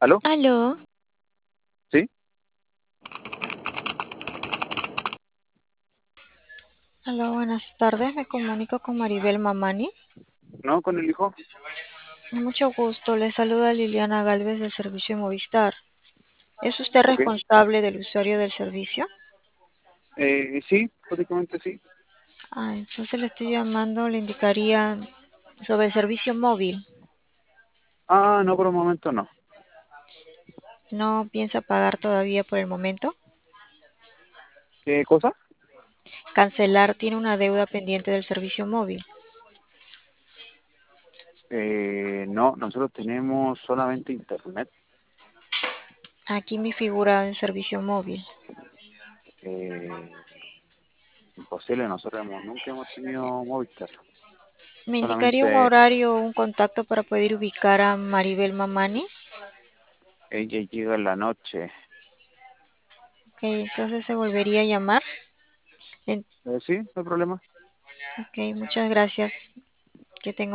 ¿Aló? Aló, ¿Sí? aló, buenas tardes. Me comunico con Maribel Mamani. ¿No? ¿Con el hijo? Mucho gusto. Le saluda Liliana Galvez del servicio Movistar. ¿Es usted Ok. responsable del usuario del servicio? Sí, básicamente sí. Entonces le estoy llamando, le indicaría sobre el servicio móvil. Ah, no, por el momento no. ¿No piensa pagar todavía por el momento? ¿Qué cosa? Cancelar tiene una deuda pendiente del servicio móvil. No, nosotros tenemos solamente internet. Aquí mi figura en servicio móvil. Eh, Imposible, nunca hemos tenido Movistar. ¿Me indicaría un Solamente horario o un contacto para poder ubicar a Maribel Mamani? ella llega en la noche. Ok, entonces se volvería a llamar. En- Sí, no hay problema. Ok, muchas gracias. Que tenga